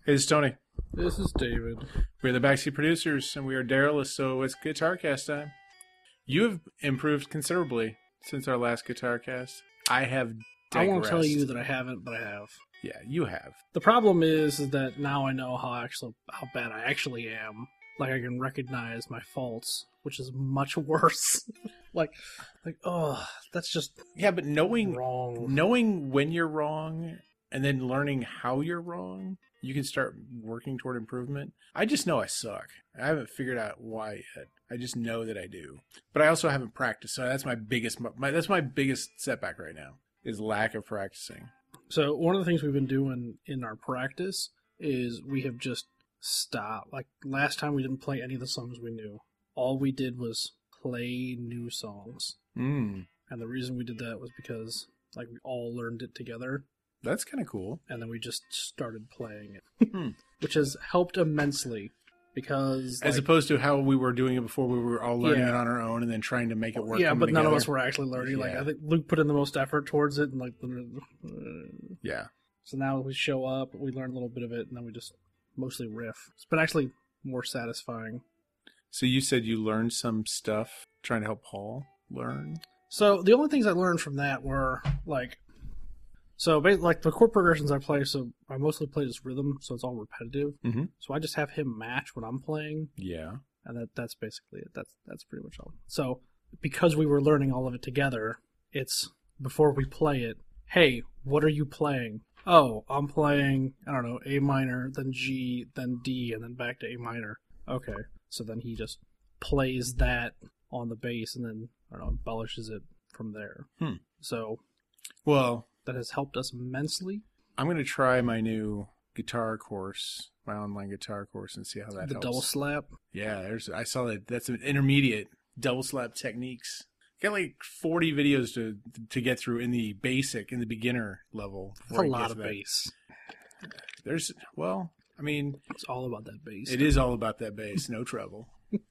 Hey, this is Tony. This is David. We're the Backseat Producers, and we are Daryl, so it's Guitar Cast time. You have improved considerably since our last Guitar Cast. I have digressed. I won't tell you that I haven't, but I have. Yeah, you have. The problem is that now I know how bad I actually am. Like, I can recognize my faults, which is much worse. like, that's just Yeah, but knowing wrong. when you're wrong and then learning how you're wrong, you can start working toward improvement. I just know I suck. I haven't figured out why yet. I just know that I do. But I also haven't practiced, so that's my biggest setback right now, is lack of practicing. So one of the things we've been doing in our practice is we have just stopped. Like, last time we didn't play any of the songs we knew. All we did was play new songs. And the reason we did that was because, like, we all learned it together. that's kind of cool. And then we just started playing it, which has helped immensely because, as opposed to how we were doing it before, we were all learning it on our own and then trying to make it work. Yeah, but none of together. us were actually learning. Yeah. Like, I think Luke put in the most effort towards it, and Yeah. So now we show up, we learn a little bit of it, and then we just mostly riff. It's been actually more satisfying. So you said you learned some stuff trying to help Paul learn? So the only things I learned from that were like the chord progressions I play. So I mostly play just rhythm, so it's all repetitive. Mm-hmm. So I just have him match what I'm playing. Yeah. And that's basically it. That's pretty much all. So because we were learning all of it together, it's before we play it, hey, what are you playing? Oh, I'm playing, I don't know, A minor, then G, then D, and then back to A minor. Okay. So then he just plays that on the bass and then, I don't know, embellishes it from there. So Well, that has helped us immensely. I'm going to try my new guitar course, my online guitar course, and see how that The helps. double slap. Yeah, I saw that. That's an intermediate double slap techniques. Got like 40 videos to get through in the beginner level. That's a lot of bass. It's all about that bass. It is all about that bass, no treble.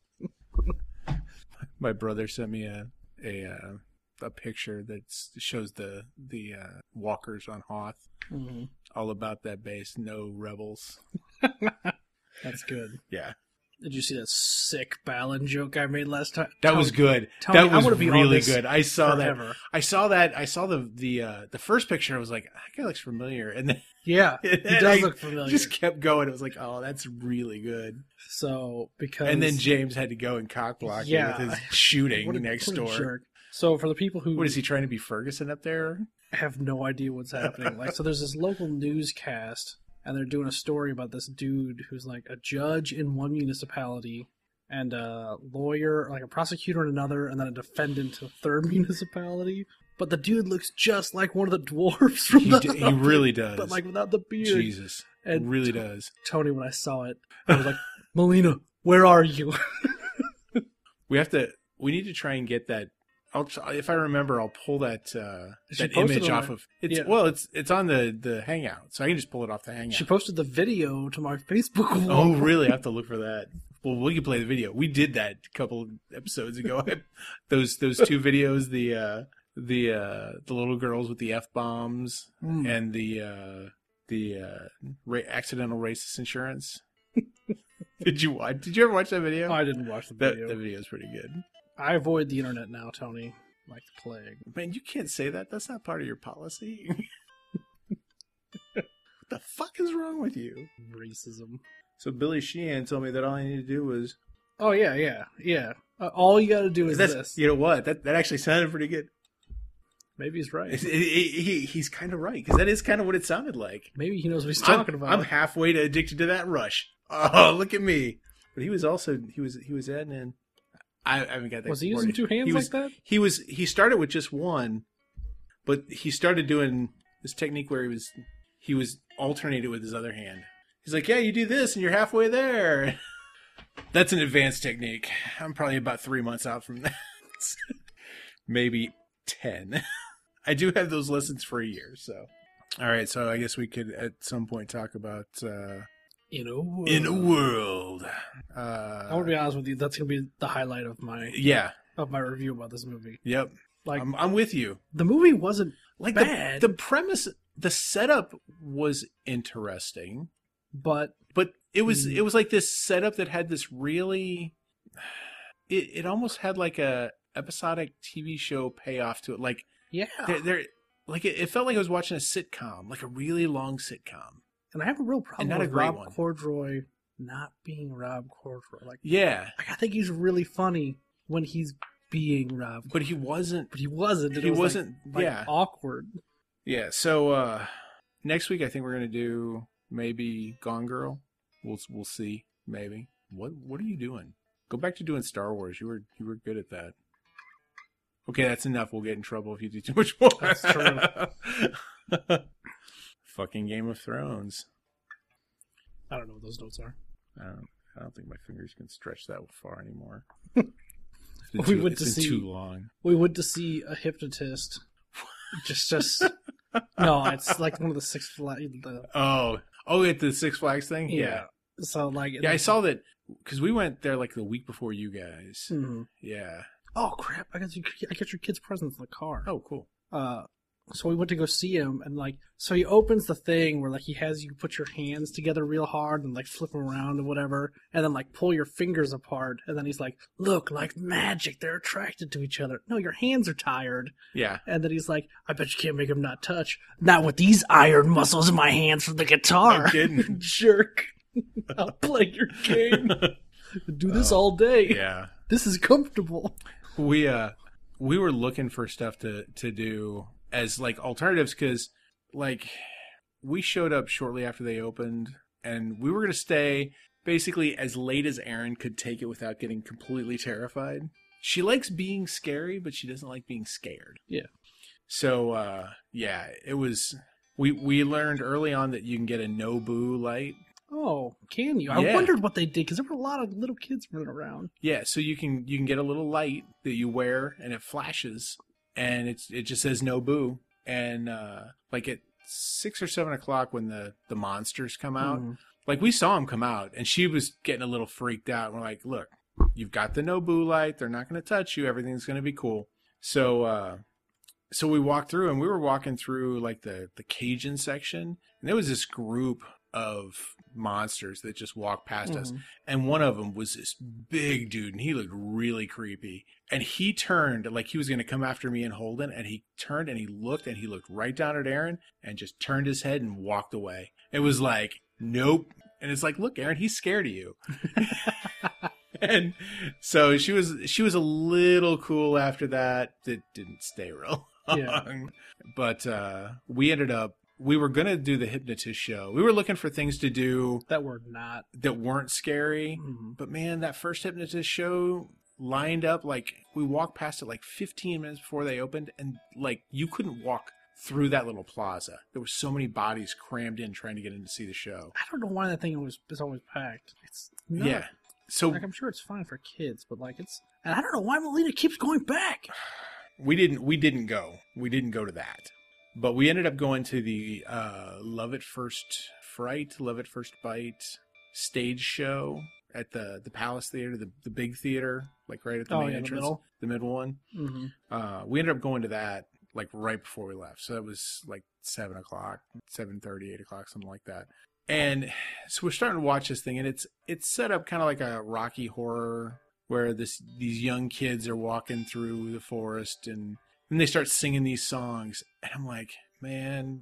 My brother sent me a picture that shows the walkers on Hoth. Mm-hmm. All about that bass, no rebels. That's good. Yeah. Did you see that sick Balin joke I made last time? That was good. Tony, that was I be really good. I saw forever. that. I saw that. I saw the first picture. I was like, that guy looks familiar. And then yeah, he does look familiar. Just kept going. It was like, oh, that's really good. So because and then James had to go and cock block it with his shooting next door. Jerk. So for the people who what is he trying to be Ferguson up there? Have no idea what's happening. So there's this local newscast. And they're doing a story about this dude who's like a judge in one municipality and a lawyer, like a prosecutor in another, and then a defendant in a third municipality. But the dude looks just like one of the dwarves from He really does. But like without the beard. Jesus. And it really does. Tony, when I saw it, I was like, Melina, where are you? We need to try and get that. If I remember, I'll pull that image off of it. Yeah. Well, it's on the Hangout, so I can just pull it off the Hangout. She posted the video to my Facebook wall. Oh, really? I have to look for that. Well, we can play the video. We did that a couple episodes ago. those two videos, the little girls with the F-bombs and the accidental racist insurance. Did you ever watch that video? I didn't watch the video. That video is pretty good. I avoid the internet now, Tony, like the plague. Man, you can't say that. That's not part of your policy. What the fuck is wrong with you? Racism. So Billy Sheehan told me that all I need to do was... Oh, yeah. All you gotta do is this. You know what? That actually sounded pretty good. Maybe he's right. He's kind of right, because that is kind of what it sounded like. Maybe he knows what he's talking about. I'm halfway to Addicted to That Rush. Oh, look at me. But he was adding in... I haven't got that. Was he using two hands like that? He started with just one, but he started doing this technique where he was alternated with his other hand. He's like, yeah, you do this and you're halfway there. That's an advanced technique. I'm probably about 3 months out from that. Maybe 10. I do have those lessons for a year, so. All right, so I guess we could at some point talk about In a World. In a World. I want to be honest with you, that's going to be the highlight of my review about this movie. Yep. Like, I'm with you. The movie wasn't like bad. The premise, the setup was interesting. but it was like this setup that had this really, it almost had like a episodic TV show payoff to it. Like yeah, there like it felt like I was watching a sitcom, like a really long sitcom. and I have a real problem not a with great Rob one. Cordroy not being Rob Cordroy. Like I think he's really funny when he's being Rob, but he wasn't. but he wasn't. And He it was wasn't. like Yeah, awkward. yeah. So next week I think we're gonna do maybe Gone Girl. We'll see. Maybe. What are you doing? Go back to doing Star Wars. You were good at that. Okay, that's enough. We'll get in trouble if you do too much more. That's true. Fucking Game of Thrones. I don't know what those notes are. I don't think my fingers can stretch that far anymore. We went It's to been see- too long. We went to see a hypnotist. just no, it's like one of the Six Flags. Oh, at the Six Flags thing. Yeah. So like, Yeah, I saw that because we went there like the week before you guys. Mhm. Yeah. Oh crap! I got your kid's presents in the car. Oh, cool. So we went to go see him, and like, so he opens the thing where like he has you put your hands together real hard and like flip them around and whatever, and then like pull your fingers apart, and then he's like, "Look, like magic, they're attracted to each other." No, your hands are tired. Yeah. And then he's like, "I bet you can't make them not touch. Not with these iron muscles in my hands for the guitar." No kidding. Jerk. I'll play your game. Do this all day. Yeah. This is comfortable. We were looking for stuff to do as like alternatives because like we showed up shortly after they opened and we were going to stay basically as late as Erin could take it without getting completely terrified. She likes being scary, but she doesn't like being scared. Yeah. So yeah, it was we learned early on that you can get a no-boo light. Oh, can you? I Yeah. wondered what they did because there were a lot of little kids running around. Yeah, so you can get a little light that you wear and it flashes and it just says no boo. And like at 6 or 7 o'clock when the monsters come out, like we saw them come out and she was getting a little freaked out. We're like, look, you've got the no boo light. They're not going to touch you. Everything's going to be cool. So so we walked through and we were walking through like the Cajun section and there was this group of monsters that just walked past us, and one of them was this big dude and he looked really creepy, and he turned like he was going to come after me and Holden, and he turned and he looked right down at Erin and just turned his head and walked away. It was like, nope. And it's like, look, Erin, he's scared of you. And so she was a little cool after that. It didn't stay real long. Yeah. But we were going to do the hypnotist show. We were looking for things to do That were not. that weren't scary. But man, that first hypnotist show lined up, like we walked past it like 15 minutes before they opened, and like you couldn't walk through that little plaza. There were so many bodies crammed in trying to get in to see the show. I don't know why that thing is always packed. It's not, Yeah. So like I'm sure it's fine for kids, but like it's, and I don't know why Melina keeps going back. we didn't go to that. But we ended up going to the Love at First Fright, Love at First Bite stage show at the Palace Theater, the big theater, like right at the main entrance, the middle one. We ended up going to that like right before we left. So that was like 7 o'clock, 7:30, 8 o'clock, something like that. And so we're starting to watch this thing, and it's set up kind of like a Rocky Horror where these young kids are walking through the forest and they start singing these songs, and I'm like, man,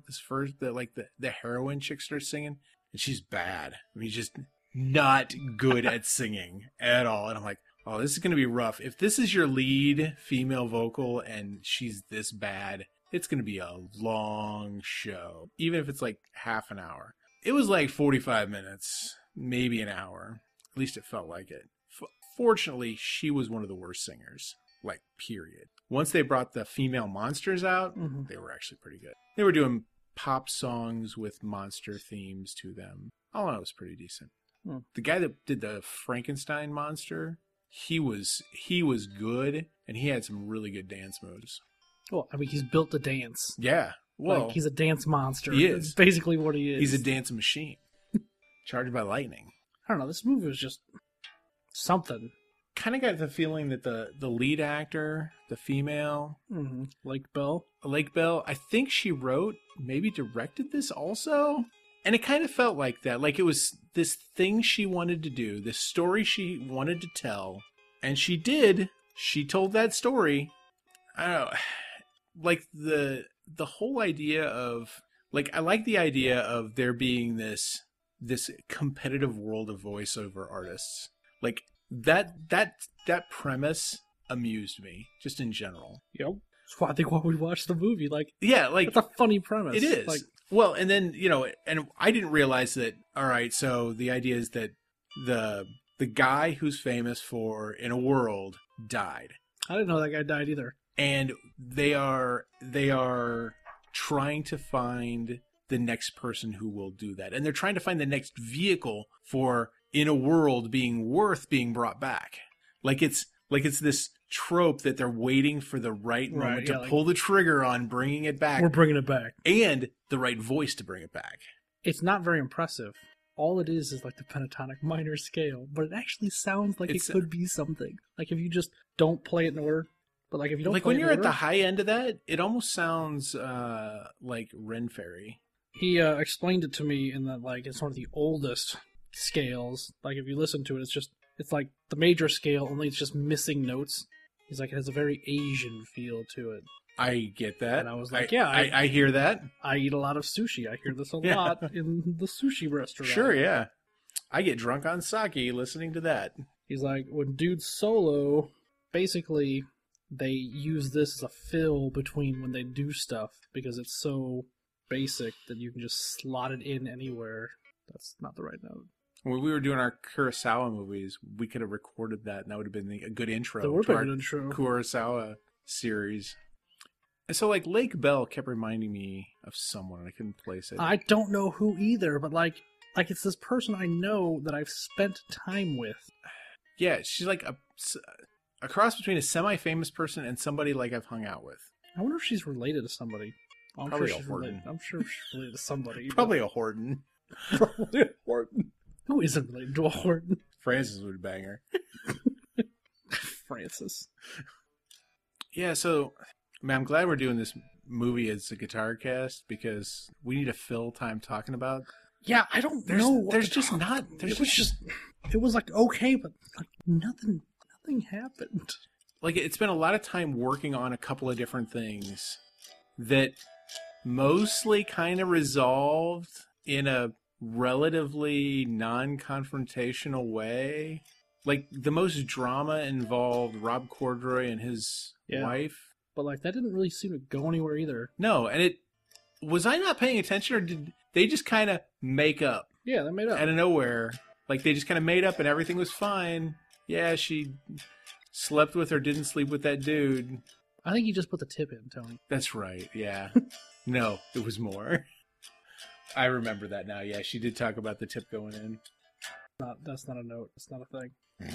the heroine chick starts singing, and she's bad. I mean, just not good at singing at all. And I'm like, oh, this is going to be rough. If this is your lead female vocal and she's this bad, it's going to be a long show, even if it's like half an hour. It was like 45 minutes, maybe an hour. At least it felt like it. Fortunately, she was one of the worst singers, like, period. Once they brought the female monsters out, they were actually pretty good. They were doing pop songs with monster themes to them. All in all, it was pretty decent. The guy that did the Frankenstein monster, he was good, and he had some really good dance moves. Well, I mean, he's built to dance. Yeah. Well, Like, he's a dance monster. he is. That's basically what he is. He's a dance machine. Charged by lightning. I don't know. This movie was just something. Kind of got the feeling that the lead actor, the female, Like Belle. Lake Bell, I think she wrote, maybe directed this also. And it kind of felt like that. Like it was this thing she wanted to do, this story she wanted to tell. And she did. She told that story. I don't know. Like the whole idea of, like, I like the idea of there being this competitive world of voiceover artists. Like that premise amused me just in general. Yep. That's why I think when we watched the movie, like, yeah, like it's a funny premise. It is. Like, well, and then, you know, and I didn't realize that. All right, so the idea is that the guy who's famous for In a World died. I didn't know that guy died either. And they are trying to find the next person who will do that. And they're trying to find the next vehicle for In a World being worth being brought back. Like it's this trope that they're waiting for the right moment to pull the trigger on bringing it back. We're bringing it back. And the right voice to bring it back. It's not very impressive. All it is like the pentatonic minor scale, but it actually sounds like it could be something. Like if you just don't play it in order, but like if you don't, like play when it you're in at order, the high end of that, it almost sounds like Ren Fairy. He explained it to me in that, like, it's one of the oldest scales. Like if you listen to it, it's like the major scale, only it's just missing notes. He's like, it has a very Asian feel to it. I get that. And I was like, I hear that. I eat a lot of sushi. I hear this a lot in the sushi restaurant. Sure, yeah. I get drunk on sake listening to that. He's like, when dudes solo, basically, they use this as a fill between when they do stuff because it's so basic that you can just slot it in anywhere. That's not the right note. When we were doing our Kurosawa movies, we could have recorded that, and that would have been a good intro to our Kurosawa series. And so, like, Lake Bell kept reminding me of someone, and I couldn't place it. I don't know who either, but like it's this person I know that I've spent time with. Yeah, she's like a cross between a semi-famous person and somebody like I've hung out with. I wonder if she's related to somebody. Probably a Horton. I'm sure she's related to somebody. Probably a Horton. Probably a Horton. Who isn't related to a Horton? Francis would bang her. Francis. Yeah, so man, I'm glad we're doing this movie as a guitar cast because we need to fill time talking about. Yeah, I don't know. It was like okay, but like nothing happened. Like it's been a lot of time working on a couple of different things that mostly kind of resolved in a relatively non-confrontational way. Like the most drama involved Rob Corddry and his wife. But like that didn't really seem to go anywhere either. No, and was I not paying attention, or did they just kind of make up? Yeah, they made up. Out of nowhere. Like they just kind of made up and everything was fine. Yeah, she slept with or didn't sleep with that dude. I think you just put the tip in, Tony. That's right, yeah. No, it was more. I remember that now, yeah. She did talk about the tip going in. That's not a note. That's not a thing.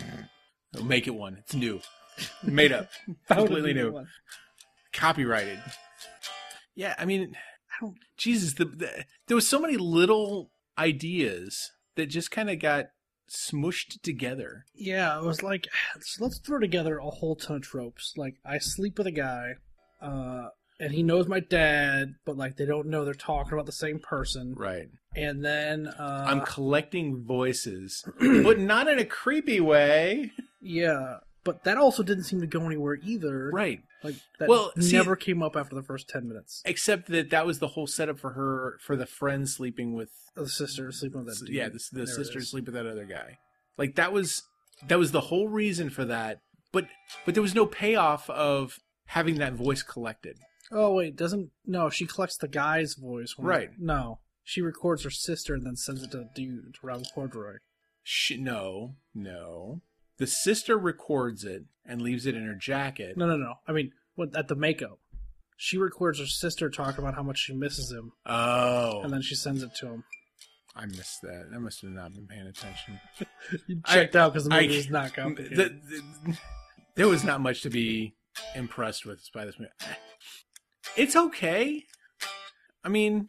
Make it one. It's new. Made up. Completely new. One. Copyrighted. Yeah, I mean, Jesus, there was so many little ideas that just kind of got smushed together. Yeah, it was like, let's throw together a whole ton of tropes. Like, I sleep with a guy, and he knows my dad, but like they don't know they're talking about the same person. Right. And then I'm collecting voices, but not in a creepy way. Yeah, but that also didn't seem to go anywhere either. Right. Like that never came up after the first 10 minutes. Except that was the whole setup for the friend sleeping with the sister sleeping with that dude. Yeah, the sister sleeping with that other guy. Like that was the whole reason for that. But there was no payoff of having that voice collected. Oh wait, she collects the guy's voice. Right. No. She records her sister and then sends it to Rob Corddry. No. The sister records it and leaves it in her jacket. No. I mean, at the makeup. She records her sister talking about how much she misses him. Oh. And then she sends it to him. I missed that. I must have not been paying attention. You checked out because the movie was not complicated. There was not much to be impressed with by this movie. It's okay. I mean,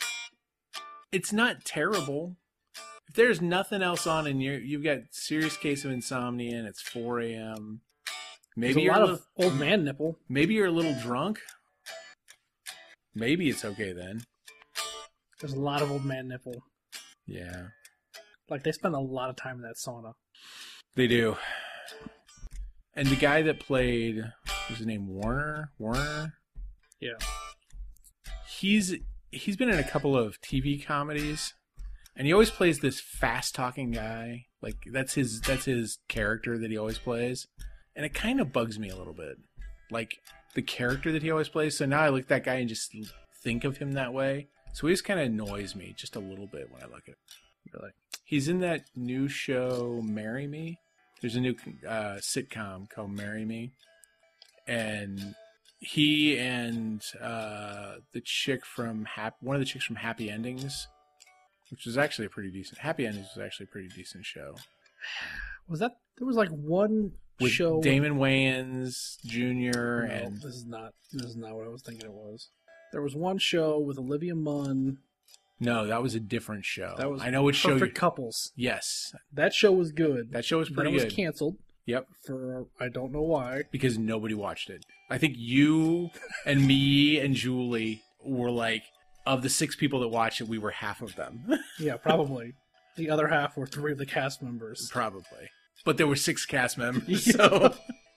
it's not terrible. If there's nothing else on and you've got serious case of insomnia and it's 4 a.m. Maybe you're a lot of old man nipple. Maybe you're a little drunk. Maybe it's okay then. There's a lot of old man nipple. Yeah. Like, they spend a lot of time in that sauna. They do. And the guy that played, what's his name, Warner? Yeah. He's been in a couple of TV comedies, and he always plays this fast-talking guy. Like, that's his character that he always plays. And it kind of bugs me a little bit. Like, the character that he always plays. So now I look at that guy and just think of him that way. So he just kind of annoys me just a little bit when I look at him. Really. He's in that new show, Marry Me. There's a new sitcom called Marry Me. And he and the chick from one of the chicks from Happy Endings, which was actually a pretty decent. Happy Endings was actually a pretty decent show. There was like one with show Damon Wayans Jr. and this is not what I was thinking it was. There was one show with Olivia Munn. No, that was a different show. That was I know which show. Perfect Couples. Yes, that show was good. That show was pretty good. Then it was canceled. Yep. For I don't know why. Because nobody watched it. I think you and me and Julie were like, of the 6 people that watched it, we were half of them. Yeah, probably. The other half were 3 of the cast members. Probably. But there were 6 cast members, so...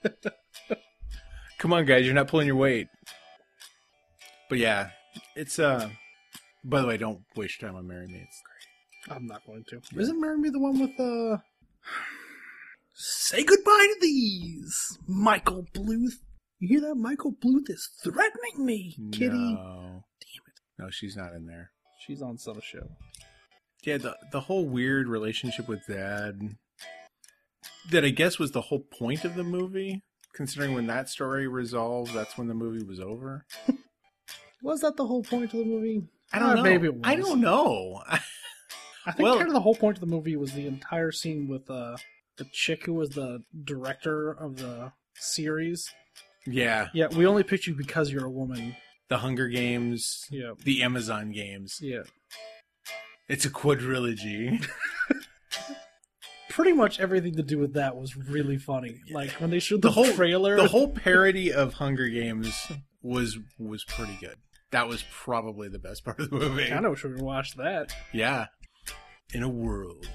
Come on, guys, you're not pulling your weight. But yeah, it's, by the way, don't waste your time on Marry Me. It's great. I'm not going to. Yeah. Isn't Marry Me the one with, Say goodbye to these, Michael Bluth. You hear that? Michael Bluth is threatening me, kitty. No. Damn it. No, she's not in there. She's on some show. Yeah, the whole weird relationship with Dad, that I guess was the whole point of the movie, considering when that story resolved, that's when the movie was over. Was that the whole point of the movie? I don't know. Maybe it was. I don't know. I think kind of the whole point of the movie was the entire scene with the chick who was the director of the series. Yeah. Yeah, we only picked you because you're a woman. The Hunger Games. Yeah. The Amazon games. Yeah. It's a quadrilogy. Pretty much everything to do with that was really funny. Like, when they showed the whole trailer. The whole parody of Hunger Games was pretty good. That was probably the best part of the movie. I kind of wish we would watch that. Yeah. In a world.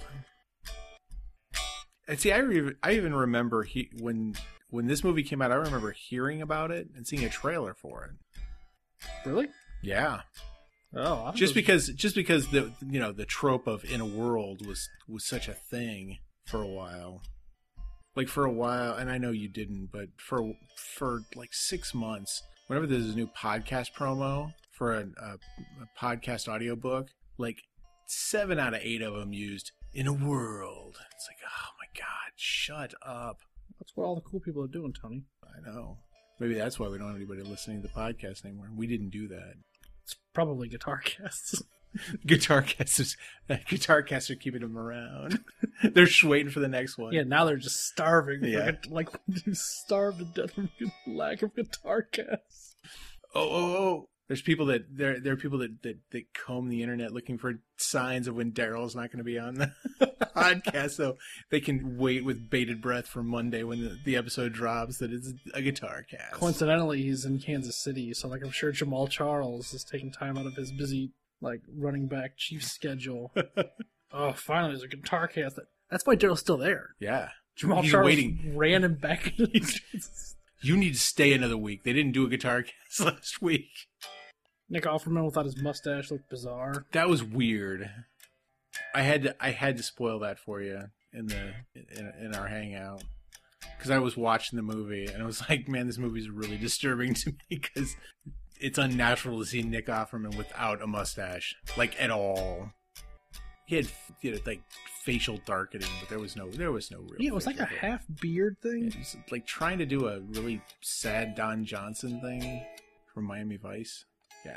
And see, I even remember when this movie came out, I remember hearing about it and seeing a trailer for it. Really? Yeah. Oh, just because the trope of in a world was such a thing for a while. Like for a while, and I know you didn't, but for like 6 months, whenever there's a new podcast promo for a podcast audiobook, like 7 out of 8 of them used in a world. It's like, oh my God, shut up. That's what all the cool people are doing, Tony. I know. Maybe that's why we don't have anybody listening to the podcast anymore. We didn't do that. It's probably Guitar Casts. Guitar Casts are keeping them around. They're just waiting for the next one. Yeah, now they're just starving. Yeah. Like, starved to death from lack of Guitar Casts. Oh. There's people there are people that comb the internet looking for signs of when Daryl's not going to be on the podcast, so they can wait with bated breath for Monday when the episode drops that it's a Guitar Cast. Coincidentally, he's in Kansas City, so like I'm sure Jamal Charles is taking time out of his busy like running back Chiefs schedule. Oh, finally there's a Guitar Cast. That's why Daryl's still there. Yeah, Jamal he's Charles waiting. Ran him back into You need to stay another week. They didn't do a Guitar Cast last week. Nick Offerman without his mustache looked bizarre. That was weird. I had to spoil that for you in our hangout because I was watching the movie and I was like, man, this movie's really disturbing to me because it's unnatural to see Nick Offerman without a mustache, like at all. He had like facial darkening, but there was no real. Yeah, it was like a half beard thing. Yeah, he's like trying to do a really sad Don Johnson thing from Miami Vice. Yeah,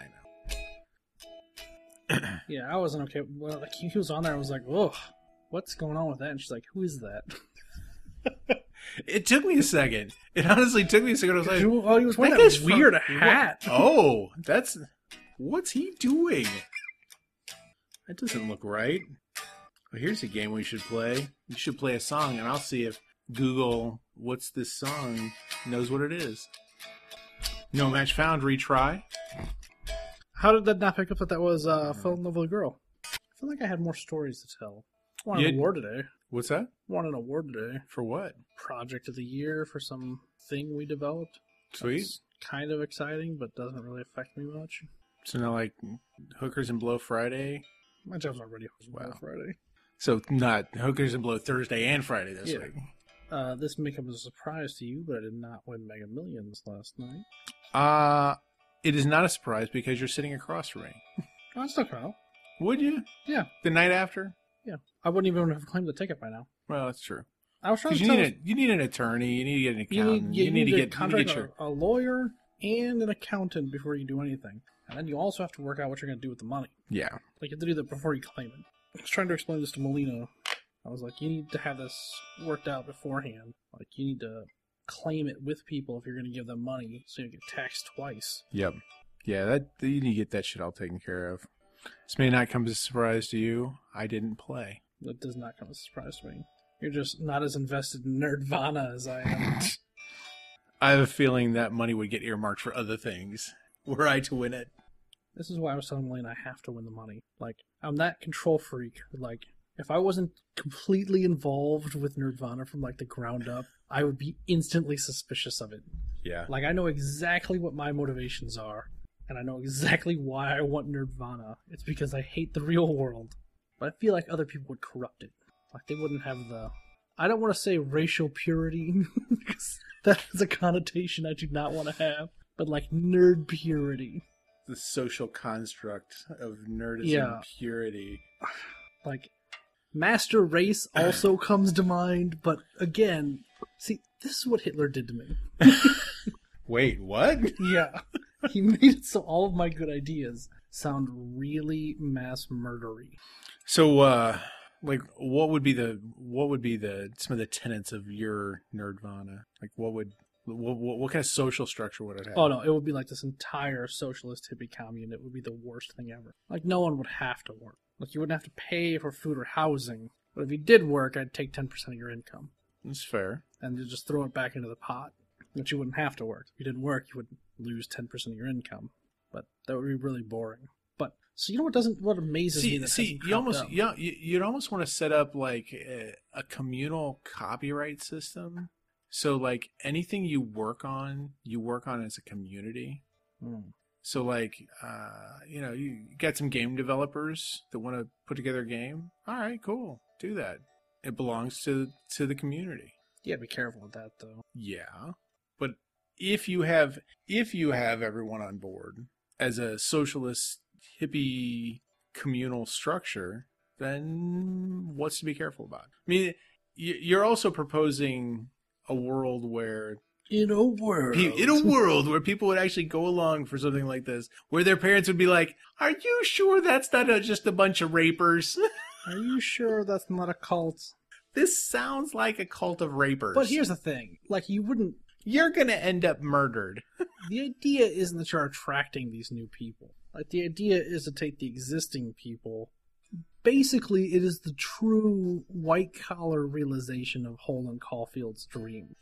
I know. Yeah, I wasn't okay. Well, like he was on there, I was like, "Whoa, what's going on with that?" And she's like, "Who is that?" It took me a second. It honestly took me a second. I was like, "Oh, he was wearing that weird hat." Oh, what's he doing? That doesn't look right. Well, here's a game we should play. You should play a song, and I'll see if Google "What's this song?" knows what it is. No match found. Retry. How did that not pick up that was Fell in Love with a Girl? I feel feel like I had more stories to tell. Won an You- award today. What's that? Won an award today. For what? Project of the year for some thing we developed. Sweet. That's kind of exciting, but doesn't really affect me much. So now, like, Hookers and Blow Friday. My job's already Wow. Friday. So not Hookers and Blow Thursday and Friday this Yeah. week. This may come as a surprise to you, but I did not win Mega Millions last night. It is not a surprise because you're sitting across from me. Oh, I still count. Would you? Yeah. The night after? Yeah. I wouldn't even have claimed the ticket by now. Well, that's true. I was trying Because to you need an attorney. You need to get an you accountant. need, you need to contract your. a lawyer and an accountant before you do anything. And then you also have to work out what you're going to do with the money. Yeah. Like, you have to do that before you claim it. I was trying to explain this to Melina. I was like, you need to have this worked out beforehand. Like, you need to claim it with people if you're going to give them money so you get taxed twice. Yep. Yeah, that you need to get that shit all taken care of. This may not come as a surprise to you. I didn't play. That does not come as a surprise to me. You're just not as invested in Nerdvana as I am. I have a feeling that money would get earmarked for other things were I to win it. This is why I was telling Melina I have to win the money. Like, I'm that control freak. Like, if I wasn't completely involved with Nerdvana from, like, the ground up, I would be instantly suspicious of it. Yeah. Like, I know exactly what my motivations are, and I know exactly why I want Nerdvana. It's because I hate the real world. But I feel like other people would corrupt it. Like, they wouldn't have the... I don't want to say racial purity, because that is a connotation I do not want to have. But, like, nerd purity. The social construct of nerdism Yeah. purity. Like, Master Race also comes to mind, but again, see, this is what Hitler did to me. Wait, what? Yeah. He made it so all of my good ideas sound really mass murdery. So, like, what would be some of the tenets of your Nerdvana? Like, what kind of social structure would it have? Oh no, it would be like this entire socialist hippie commune. It would be the worst thing ever. Like, no one would have to work. Like, you wouldn't have to pay for food or housing. But if you did work, I'd take 10% of your income. That's fair. And you just throw it back into the pot. But you wouldn't have to work. If you didn't work, you would lose 10% of your income. But that would be really boring. But, so you know what amazes me that you'd almost want to set up like a communal copyright system. So like anything you work on as a community. So like, you got some game developers that want to put together a game. All right, cool. Do that. It belongs to the community. Yeah, be careful with that though. Yeah. But if you have everyone on board as a socialist hippie communal structure, then what's to be careful about? I mean, you're also proposing a world where In a world where people would actually go along for something like this, where their parents would be like, "Are you sure that's not just a bunch of rapers? Are you sure that's not a cult? This sounds like a cult of rapers." But here's the thing. Like, you're going to end up murdered. the idea isn't that you're attracting these new people. Like, the idea is to take the existing people. Basically, it is the true white-collar realization of Holden Caulfield's dream.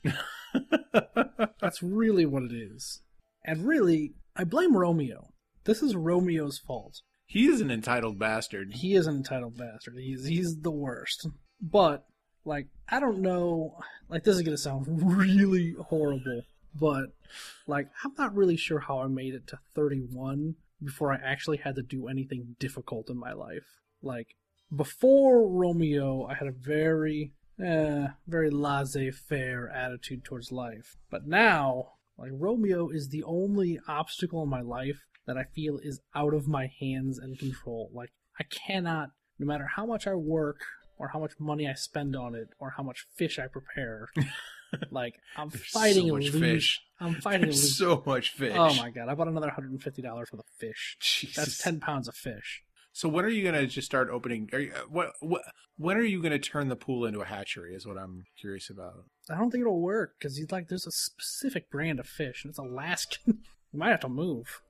That's really what it is. And really, I blame Romeo. This is Romeo's fault. He is an entitled bastard. He is an entitled bastard. He's the worst. But, like, I don't know... Like, this is going to sound really horrible, but, like, I'm not really sure how I made it to 31 before I actually had to do anything difficult in my life. Like, before Romeo, I had a very laissez-faire attitude towards life. But now, like, Romeo is the only obstacle in my life that I feel is out of my hands and control. Like, I cannot, no matter how much I work, or how much money I spend on it, or how much fish I prepare, like, I'm fighting so much fish. I'm fighting to lose. So much fish. Oh my god, I bought another $150 worth of fish. Jesus. That's 10 pounds of fish. So when are you going to just start opening? When are you going to turn the pool into a hatchery? Is what I'm curious about. I don't think it'll work because there's a specific brand of fish and it's Alaskan. You might have to move.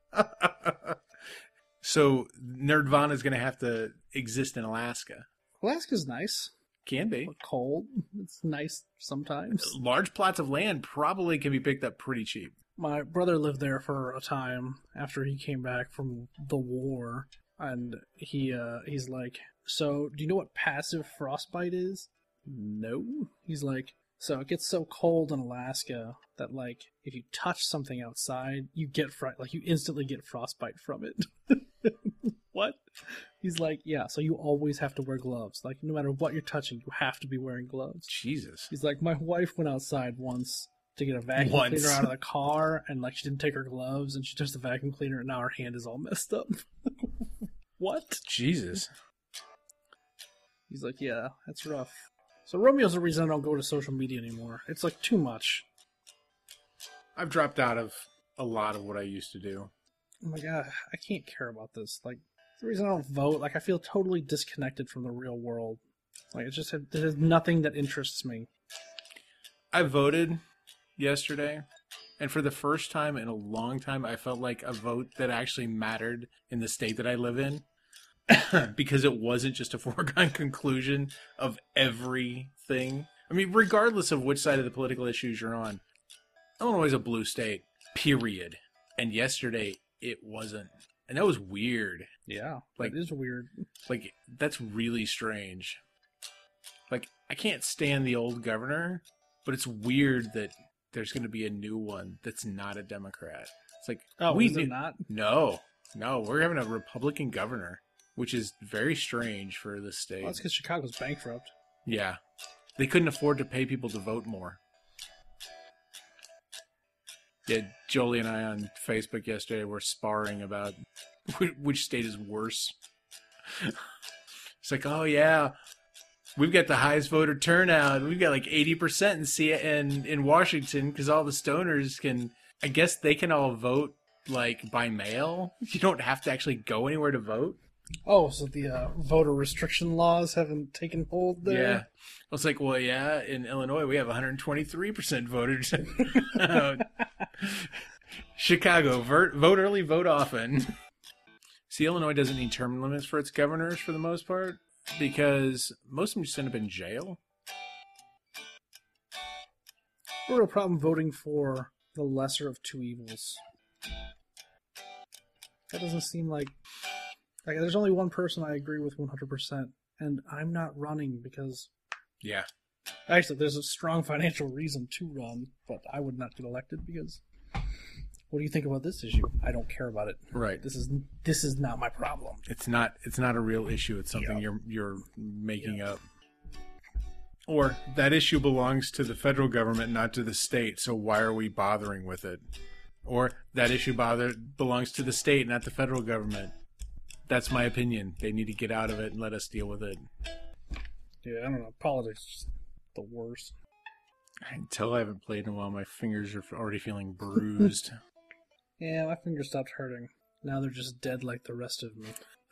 So Nerdvana is going to have to exist in Alaska. Alaska's nice. Can be. But cold. It's nice sometimes. Large plots of land probably can be picked up pretty cheap. My brother lived there for a time after he came back from the war. and he's like, so do you know what passive frostbite is? No. He's like, so it gets so cold in Alaska that, like, if you touch something outside, you instantly get frostbite from it. What? He's like, yeah, so you always have to wear gloves. Like, no matter what you're touching, you have to be wearing gloves. Jesus. He's like, my wife went outside once to get a vacuum cleaner out of the car, and, like, she didn't take her gloves, and she touched the vacuum cleaner, and now her hand is all messed up. What? Jesus. He's like, yeah, that's rough. So Romeo's the reason I don't go to social media anymore. It's, like, too much. I've dropped out of a lot of what I used to do. I'm like, I can't care about this. Like, the reason I don't vote, like, I feel totally disconnected from the real world. Like, it's just, there's nothing that interests me. I voted yesterday, and for the first time in a long time, I felt like a vote that actually mattered in the state that I live in. Because it wasn't just a foregone conclusion of everything. I mean, regardless of which side of the political issues you're on, Illinois is a blue state, period. And yesterday, it wasn't. And that was weird. Yeah, like, it is weird. Like, that's really strange. Like, I can't stand the old governor, but it's weird that there's going to be a new one that's not a Democrat. It's like, is it not? No, we're having a Republican governor, which is very strange for this state. Well, that's because Chicago's bankrupt. Yeah. They couldn't afford to pay people to vote more. Yeah, Jolie and I on Facebook yesterday were sparring about which state is worse. It's like, oh yeah, we've got the highest voter turnout. We've got like 80% in Washington because all the stoners I guess they can all vote like by mail. You don't have to actually go anywhere to vote. Oh, so the voter restriction laws haven't taken hold there? Yeah. It's like, well, yeah, in Illinois we have 123% voters. Chicago, vote early, vote often. See, Illinois doesn't need term limits for its governors for the most part because most of them just end up in jail. A real problem voting for the lesser of two evils. That doesn't seem like there's only one person I agree with 100%, and I'm not running because... Yeah. Actually, there's a strong financial reason to run, but I would not get elected because... What do you think about this issue? I don't care about it. Right. This is not my problem. It's not a real issue. It's something you're making up. Or that issue belongs to the federal government, not to the state, so why are we bothering with it? Or that issue belongs to the state, not the federal government. That's my opinion. They need to get out of it and let us deal with it. Yeah, I don't know. Politics is just the worst. I can tell I haven't played in a while. My fingers are already feeling bruised. Yeah, my fingers stopped hurting. Now they're just dead like the rest of me.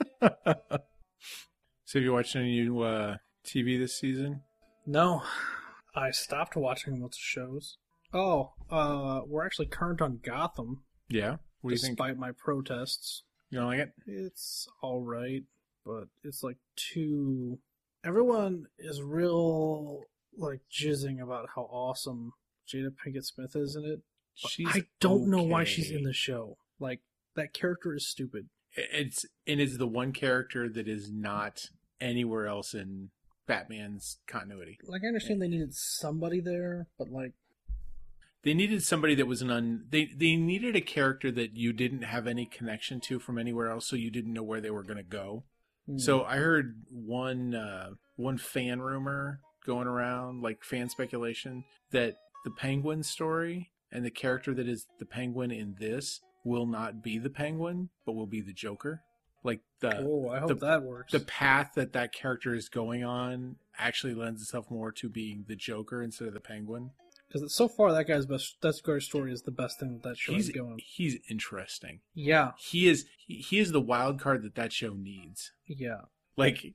So have you watched any new TV this season? No. I stopped watching lots of shows. Oh, we're actually current on Gotham. Yeah? What do you think? Despite my protests. You don't like it? It's alright, but it's like too... Everyone is real, like, jizzing about how awesome Jada Pinkett Smith is in it. I don't know why she's in the show. Like, that character is stupid. It's the one character that is not anywhere else in Batman's continuity. Like, I understand they needed somebody there, but, like... They needed somebody that was they needed a character that you didn't have any connection to from anywhere else, so you didn't know where they were going to go. So I heard one fan rumor going around, like fan speculation, that the Penguin story and the character that is the Penguin in this will not be the Penguin, but will be the Joker. Like I hope that works. The path that character is going on actually lends itself more to being the Joker instead of the Penguin. Because so far, that guy's story is the best thing that show is going. He's interesting. Yeah, he is the wild card that show needs. Yeah, like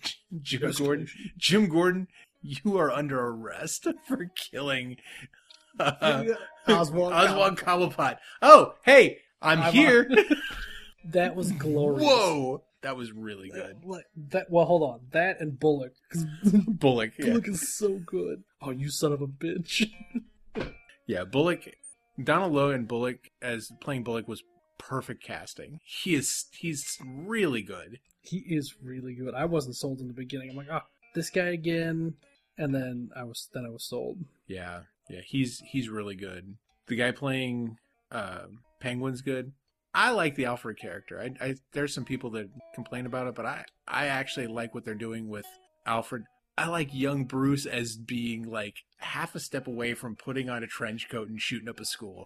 Jim Gordon, you are under arrest for killing Oswald Cobblepot. Oh, hey, I'm here. That was glorious. Whoa, that was really good. Well, hold on. That and Bullock. Bullock is so good. Oh, you son of a bitch. Yeah, Bullock. Donald Logue and Bullock as playing Bullock was perfect casting. He's really good. He is really good. I wasn't sold in the beginning. I'm like, oh, this guy again, and then I was sold. Yeah, he's really good. The guy playing Penguin's good. I like the Alfred character. I there's some people that complain about it, but I actually like what they're doing with Alfred. I like young Bruce as being like half a step away from putting on a trench coat and shooting up a school.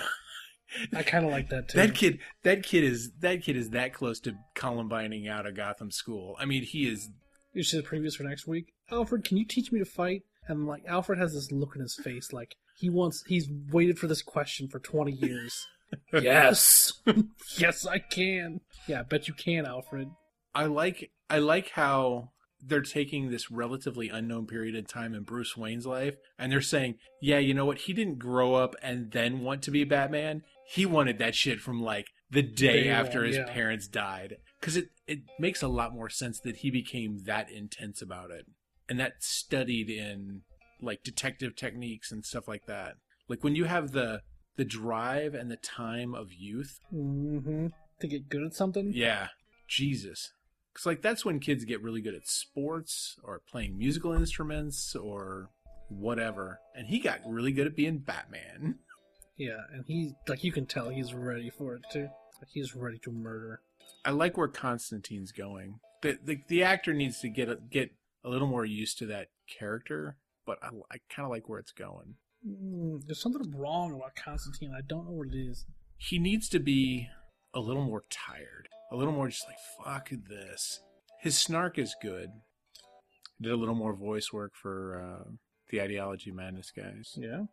I kind of like that too. That kid is that close to Columbining out of Gotham School. I mean, he is. You see the previews for next week. Alfred, can you teach me to fight? And like Alfred has this look in his face, like he's waited for this question for 20 years. Yes, yes, I can. Yeah, I bet you can, Alfred. I like how they're taking this relatively unknown period of time in Bruce Wayne's life, and they're saying, yeah, you know what? He didn't grow up and then want to be Batman. He wanted that shit from like the day after his parents died. Because it makes a lot more sense that he became that intense about it. And that studied in like detective techniques and stuff like that. Like when you have the drive and the time of youth. Mm-hmm. To get good at something? Yeah. Jesus. Because like that's when kids get really good at sports or playing musical instruments or whatever. And he got really good at being Batman. Yeah, and he, like, you can tell he's ready for it too. Like, he's ready to murder. I like where Constantine's going. The actor needs to get a little more used to that character, but I kind of like where it's going. There's something wrong about Constantine. I don't know what it is. He needs to be a little more tired. A little more just like, fuck this. His snark is good. Did a little more voice work for the Ideology Madness guys. Yeah.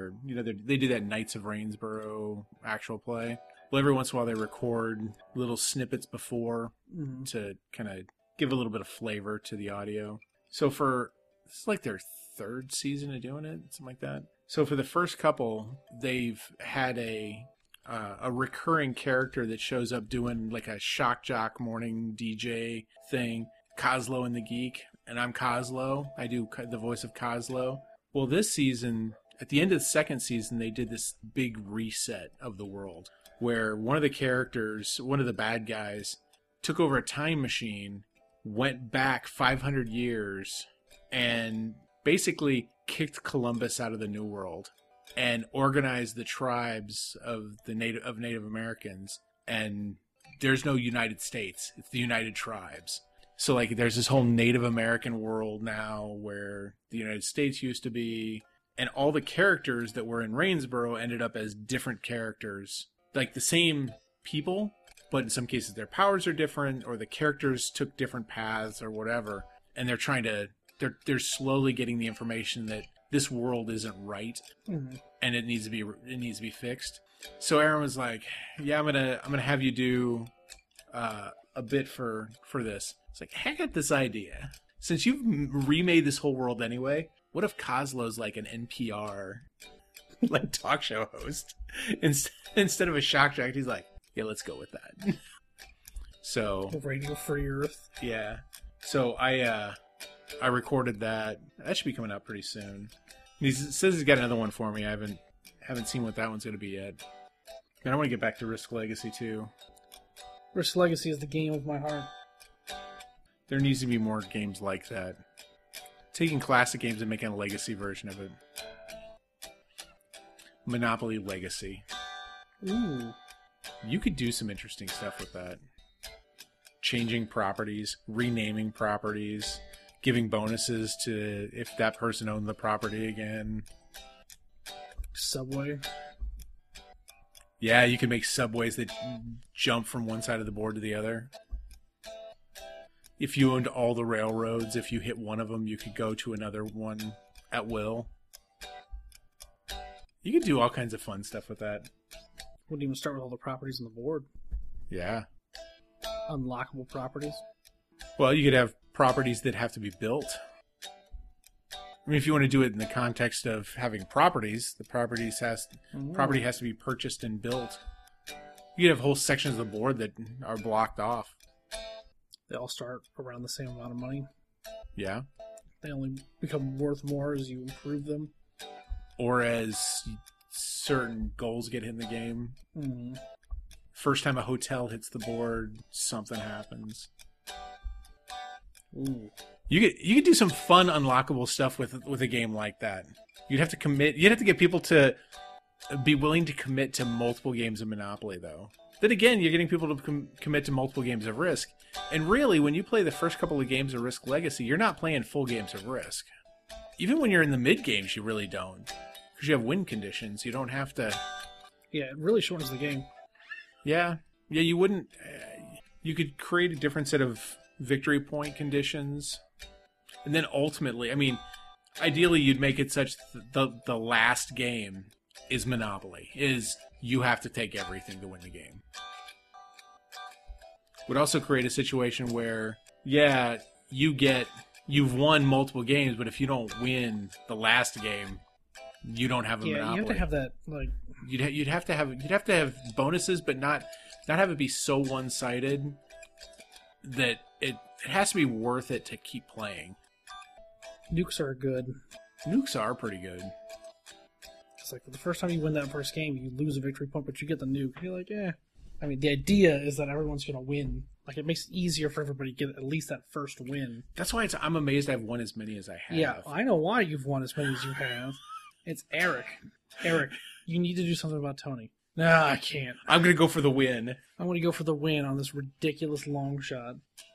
They do that Knights of Rainsborough actual play. Well, every once in a while they record little snippets before to kind of give a little bit of flavor to the audio. So this is like their third season of doing it, something like that. So for the first couple, they've had a recurring character that shows up doing like a shock jock morning DJ thing, Kozlo and the Geek, and I'm Kozlo. I do the voice of Kozlo. Well, this season, at the end of the second season, they did this big reset of the world where one of the characters, one of the bad guys, took over a time machine, went back 500 years, and basically kicked Columbus out of the New World and organized the tribes of Native Americans. And there's no United States. It's the United Tribes. So like there's this whole Native American world now where the United States used to be, and all the characters that were in Rainsborough ended up as different characters, like the same people, but in some cases their powers are different or the characters took different paths or whatever. And they're trying to they're slowly getting the information that this world isn't right, and it needs to be fixed. So Aaron was like, "Yeah, I'm gonna have you do a bit for this." It's like, I got this idea. Since you've remade this whole world anyway, what if Kozlo's like an NPR like talk show host instead of a shock jock? He's like, "Yeah, let's go with that." So Radio Free Earth. Yeah. So I recorded that. That should be coming out pretty soon. He says he's got another one for me. I haven't seen what that one's going to be yet. And I want to get back to Risk Legacy too. Risk Legacy is the game of my heart. There needs to be more games like that. Taking classic games and making a legacy version of it. Monopoly Legacy. Ooh. You could do some interesting stuff with that. Changing properties, renaming properties, giving bonuses to if that person owned the property again. Subway. Yeah, you can make subways that jump from one side of the board to the other. If you owned all the railroads, if you hit one of them, you could go to another one at will. You could do all kinds of fun stuff with that. Wouldn't even start with all the properties on the board. Yeah. Unlockable properties. Well, you could have properties that have to be built. I mean, if you want to do it in the context of having properties, the property has to be purchased and built. You could have whole sections of the board that are blocked off. They all start around the same amount of money. Yeah. They only become worth more as you improve them. Or as certain goals get hit in the game. first time a hotel hits the board, something happens. Ooh. You could do some fun unlockable stuff with a game like that. You'd have to commit. You'd have to get people to be willing to commit to multiple games of Monopoly, though. Then again, you're getting people to commit to multiple games of Risk. And really, when you play the first couple of games of Risk Legacy, you're not playing full games of Risk. Even when you're in the mid games, you really don't, because you have win conditions. You don't have to. Yeah, it really shortens the game. Yeah, you wouldn't. You could create a different set of victory point conditions, and then ultimately, I mean, ideally, you'd make it such that the last game is Monopoly. Is you have to take everything to win the game. Would also create a situation where, yeah, you've won multiple games, but if you don't win the last game, you don't have a Monopoly. Yeah, you have to have that, like... You'd have to have bonuses, but not have it be so one-sided that it has to be worth it to keep playing. Nukes are good. Nukes are pretty good. It's like the first time you win that first game, you lose a victory point, but you get the nuke. You're like, eh. I mean, the idea is that everyone's going to win. Like, it makes it easier for everybody to get at least that first win. That's why I'm amazed I've won as many as I have. Yeah, I know why you've won as many as you have. It's Eric. Eric, you need to do something about Tony. Nah, I can't. I'm going to go for the win. I want to go for the win on this ridiculous long shot.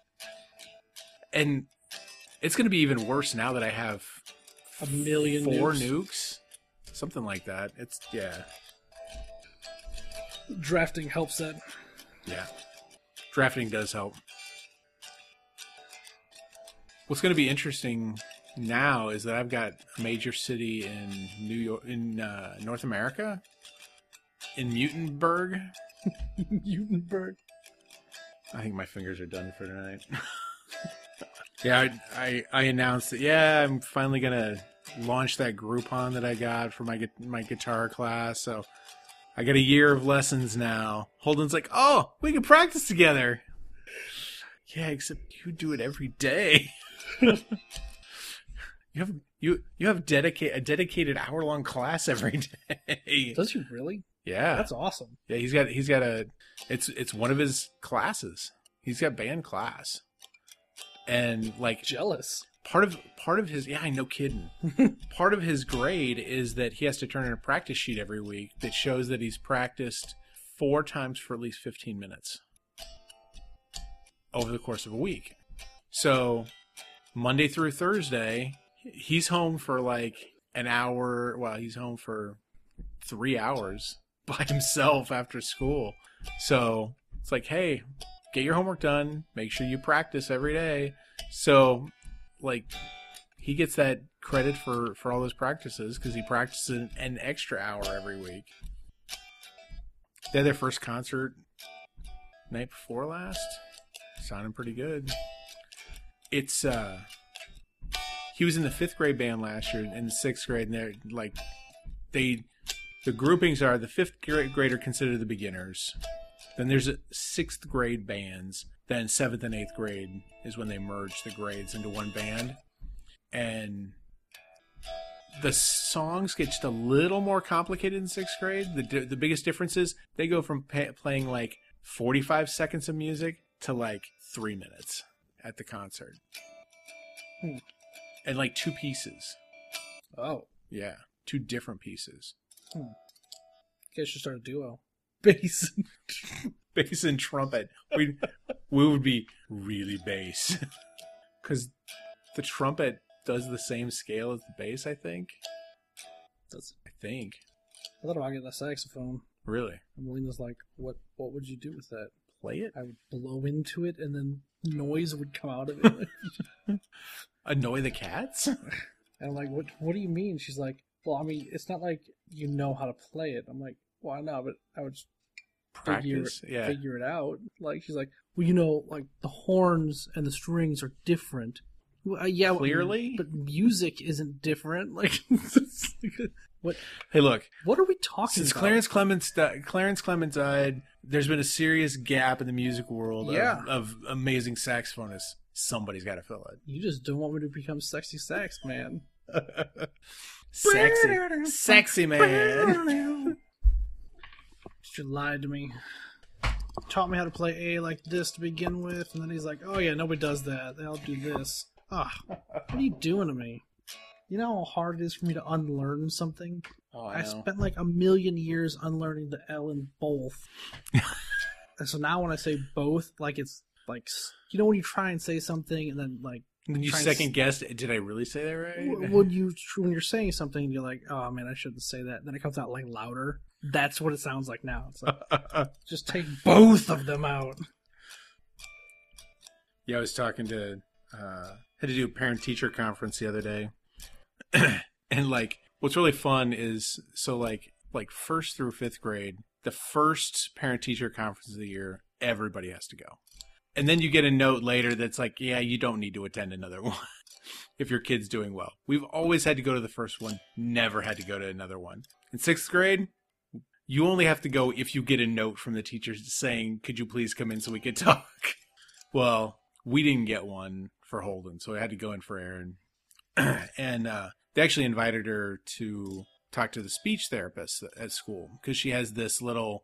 And it's going to be even worse now that I have 1,000,000 4 nukes. Something like that. It's, yeah. Drafting helps that. Yeah. Drafting does help. What's going to be interesting now is that I've got a major city in New York, in North America, in Mutenberg. Mutenberg. I think my fingers are done for tonight. Yeah, I announced that. Yeah, I'm finally gonna launch that Groupon that I got for my guitar class. So I got a year of lessons now. Holden's like, oh, we can practice together. Yeah, except you do it every day. You have a dedicated hour-long class every day. Does he really? Yeah, that's awesome. Yeah, he's got a it's one of his classes. He's got band class, and like jealous. Part of his no kidding. Part of his grade is that he has to turn in a practice sheet every week that shows that he's practiced 4 times for at least 15 minutes over the course of a week. So Monday through Thursday, he's home for like an hour. Well, he's home for 3 hours by himself after school. So it's like, hey, get your homework done. Make sure you practice every day. So like he gets that credit for all those practices because he practices an extra hour every week. They had their first concert night before last. Sounding pretty good. It's he was in the 5th grade band last year and the 6th grade, and they're like the groupings are the 5th grader considered the beginners. Then there's 6th grade bands. Then 7th and 8th grade is when they merge the grades into one band. And the songs get just a little more complicated in 6th grade. The biggest difference is they go from playing like 45 seconds of music to like 3 minutes at the concert. And like 2 pieces. Oh. Yeah, 2 different pieces. You guys should start a duo. Bass. Bass and trumpet. We would be really bass. Because the trumpet does the same scale as the bass, I think. Does it? I think. I thought about getting a saxophone. Really? And Melina's like, what would you do with that? Play it? I would blow into it and then noise would come out of it. Annoy the cats? And I'm like, what do you mean? She's like, well, I mean, it's not like you know how to play it. I'm like, well, I know, but I would just figure it out. Like, she's like, well, you know, like the horns and the strings are different. Well, yeah, clearly, but music isn't different. Like, what? Hey, look. What are we talking since about? Clarence Clemens died, there's been a serious gap in the music world Yeah. of amazing saxophonists. Somebody's got to fill it. You just don't want me to become sexy sax man. Sexy man. You lied to me. taught me how to play A like this to begin with, and then he's like, oh yeah, nobody does that. They all do this. Ah, what are you doing to me? You know how hard it is for me to unlearn something? Oh, I know. spent like 1,000,000 years unlearning the L in both. And so now when I say both, like it's like, you know when you try and say something and then like... When you second guessed, did I really say that right? When you're saying something, you're like, oh man, I shouldn't say that. Then it comes out like louder. That's what it sounds like now. It's like, just take both of them out. Yeah, I was talking to, had to do a parent-teacher conference the other day. And like, what's really fun is, so like 1st through 5th grade, the first parent-teacher conference of the year, everybody has to go. And then you get a note later that's like, yeah, you don't need to attend another one if your kid's doing well. We've always had to go to the first one, never had to go to another one. In 6th grade, you only have to go if you get a note from the teachers saying, could you please come in so we could talk? Well, we didn't get one for Holden, so I had to go in for Erin. And they actually invited her to talk to the speech therapist at school because she has this,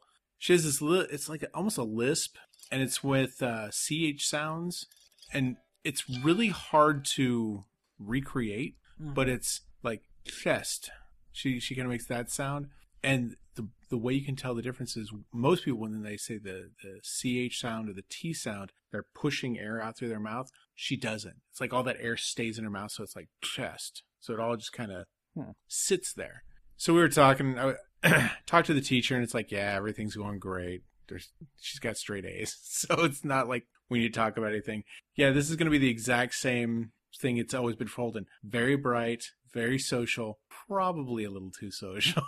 it's like almost a lisp, and it's with CH sounds, and it's really hard to recreate, but it's like chest. She kind of makes that sound, and the way you can tell the difference is most people, when they say the CH sound or the T sound, they're pushing air out through their mouth. She doesn't. It's like all that air stays in her mouth, so it's like chest. So it all just kind of sits there. So we were talking, I talked to the teacher, and it's like, yeah, everything's going great. She's got straight A's. So it's not like we need to talk about anything. Yeah, this is going to be the exact same thing it's always been for Holden. Very bright, very social, probably a little too social.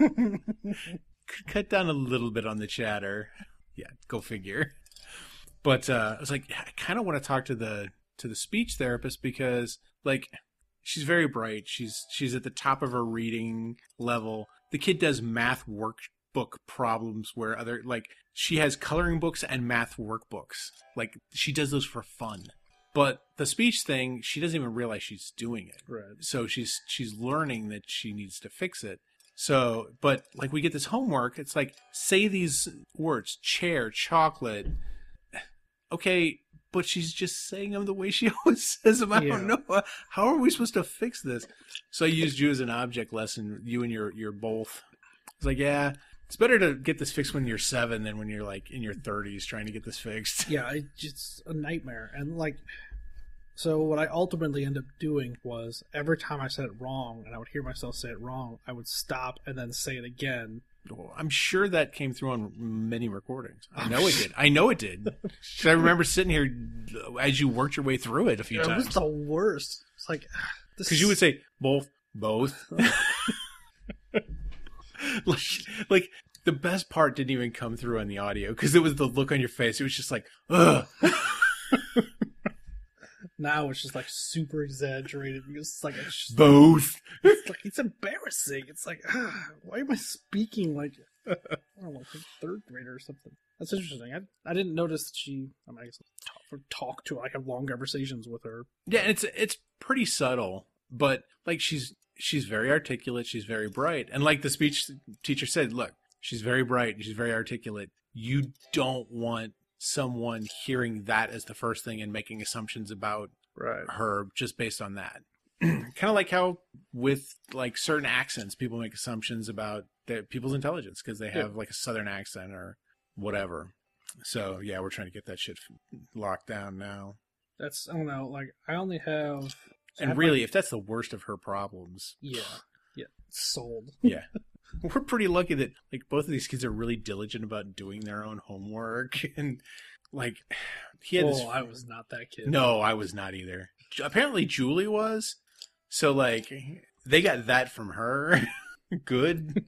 Could cut down a little bit on the chatter. Yeah, go figure. But I was like, I kind of want to talk to the speech therapist because, like, she's very bright. She's at the top of her reading level. The kid does math workbook problems where she has coloring books and math workbooks. Like, she does those for fun. But the speech thing, she doesn't even realize she's doing it. Right. So she's learning that she needs to fix it. So, but like we get this homework, it's like, say these words, chair, chocolate. Okay, but she's just saying them the way she always says them. I don't know. How are we supposed to fix this? So I used you as an object lesson, you and your both. It's like, yeah, it's better to get this fixed when you're 7 than when you're like in your 30s trying to get this fixed. Yeah, it's a nightmare. And like, so what I ultimately ended up doing was every time I said it wrong and I would hear myself say it wrong, I would stop and then say it again. Well, I'm sure that came through on many recordings. I know it did. I remember sitting here as you worked your way through it a few times. It was the worst. It's like, because you would say both. like the best part didn't even come through on the audio because it was the look on your face. It was just like, ugh. Now it's just like super exaggerated because it's like both. It's like it's embarrassing. It's like, why am I speaking like I don't know, like 3rd grader or something? That's interesting. I didn't notice that she. I guess talk to her. I have long conversations with her. Yeah, it's pretty subtle, but like she's very articulate. She's very bright, and like the speech teacher said, look, she's very bright. She's very articulate. You don't want someone hearing that as the first thing and making assumptions about her just based on that. Kind of like how with like certain accents, people make assumptions about people's intelligence because they have like a Southern accent or whatever. So yeah, we're trying to get that shit locked down now. I don't know, like I only have... And really, if that's the worst of her problems... Yeah, sold. Yeah. We're pretty lucky that like both of these kids are really diligent about doing their own homework, and like he had this... I was not that kid. No, I was not either. Apparently Julie was. So like they got that from her. Good.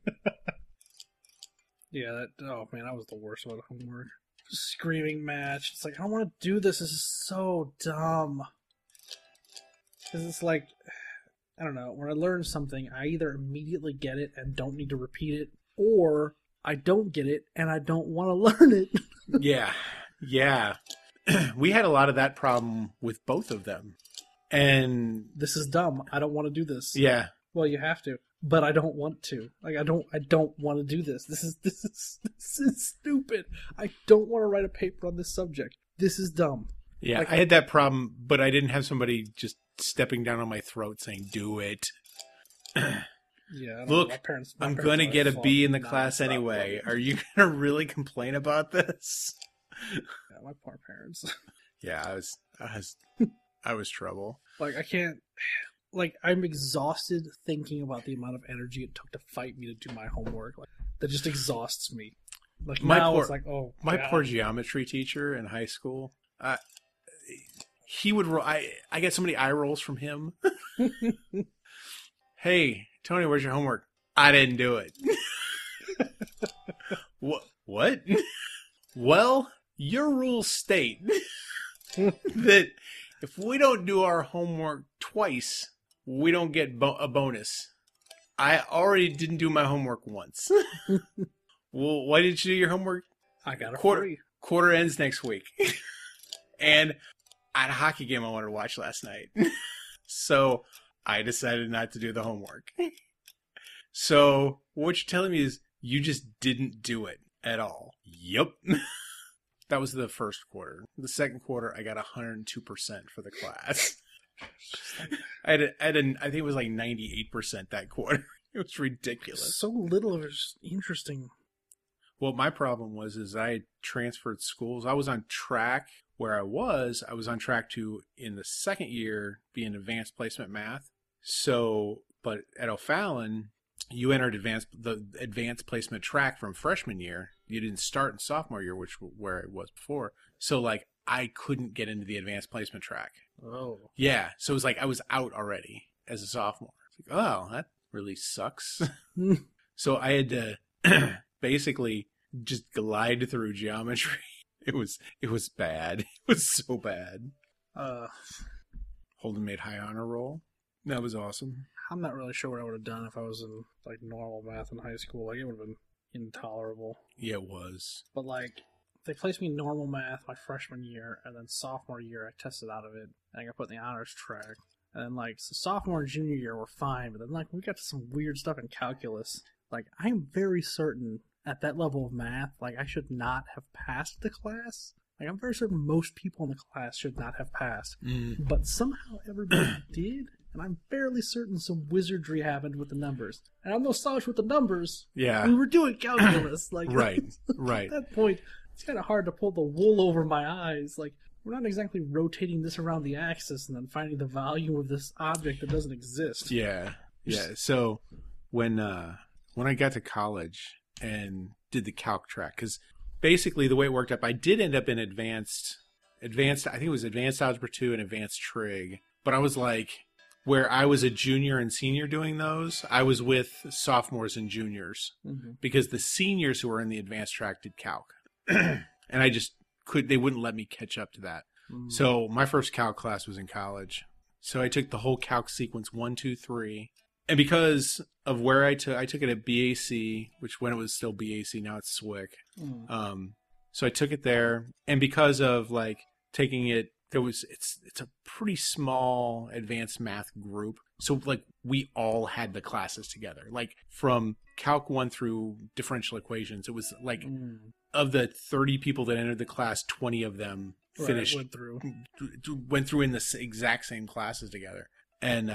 Yeah, oh man, I was the worst about homework. Screaming match. It's like, I don't want to do this. This is so dumb. Because it's like, I don't know, when I learn something, I either immediately get it and don't need to repeat it, or I don't get it and I don't want to learn it. Yeah. We had a lot of that problem with both of them. And this is dumb. I don't want to do this. Yeah. Well, you have to, but I don't want to. Like, I don't want to do this. This is stupid. I don't want to write a paper on this subject. This is dumb. Yeah, Like, I had that problem, but I didn't have somebody just stepping down on my throat saying, do it. Yeah. I don't Look, know. I'm going to get a B in the class anyway. Are you going to really complain about this? Yeah, my poor parents. Yeah, I was trouble. Like, I can't. Like, I'm exhausted thinking about the amount of energy it took to fight me to do my homework. Like, that just exhausts me. Like, it's like, oh, my God. poor geometry teacher in high school. He would. I get so many eye rolls from him. Hey, Tony, where's your homework? I didn't do it. What? Well, your rules state that if we don't do our homework twice, we don't get a bonus. I already didn't do my homework once. Well, why didn't you do your homework? I got a Quarter free. ends next week. And I had a hockey game I wanted to watch last night. So I decided not to do the homework. So what you're telling me is you just didn't do it at all. Yep. That was the first quarter. The second quarter, I got 102% for the class. I think it was like 98% that quarter. It was ridiculous. So little of it was interesting. Well, my problem was I transferred schools. I was on track where I was on track to, in the second year, be in advanced placement math. So, but at O'Fallon, you entered the advanced placement track from freshman year. You didn't start in sophomore year, where it was before. So, like, I couldn't get into the advanced placement track. Oh. Yeah. So it was like I was out already as a sophomore. It's like, oh, that really sucks. So I had to basically just glide through geometry. It was bad. It was so bad. Holden made high honor roll. That was awesome. I'm not really sure what I would have done if I was in, like, normal math in high school. Like, it would have been intolerable. Yeah, it was. But, like, they placed me in normal math my freshman year, and then sophomore year I tested out of it, and I got put in the honors track. And then, like, so sophomore and junior year were fine, but then, like, we got to some weird stuff in calculus. Like, I'm very certain at that level of math, like, I should not have passed the class. Like, I'm very certain most people in the class should not have passed. But somehow everybody did, and I'm fairly certain some wizardry happened with the numbers. And I'm no slouch with the numbers. Yeah. We were doing calculus. Like, Right. At that point, it's kind of hard to pull the wool over my eyes. Like, we're not exactly rotating this around the axis and then finding the value of this object that doesn't exist. Yeah. Yeah. So when I got to college and did the calc track, because basically the way it worked up, I did end up in advanced, I think it was advanced algebra 2 and advanced trig, but I was like, where I was a junior and senior doing those, I was with sophomores and juniors, because the seniors who were in the advanced track did calc. And I just they wouldn't let me catch up to that. So my first calc class was in college. So I took the whole calc sequence 1, 2, 3. And because of where I took it at BAC, which when it was still BAC, now it's SWIC. So I took it there. And because of, like, taking it, it's a pretty small advanced math group. So, like, we all had the classes together. Like, from Calc 1 through differential equations, it was like, of the 30 people that entered the class, 20 of them finished, went through in the exact same classes together. And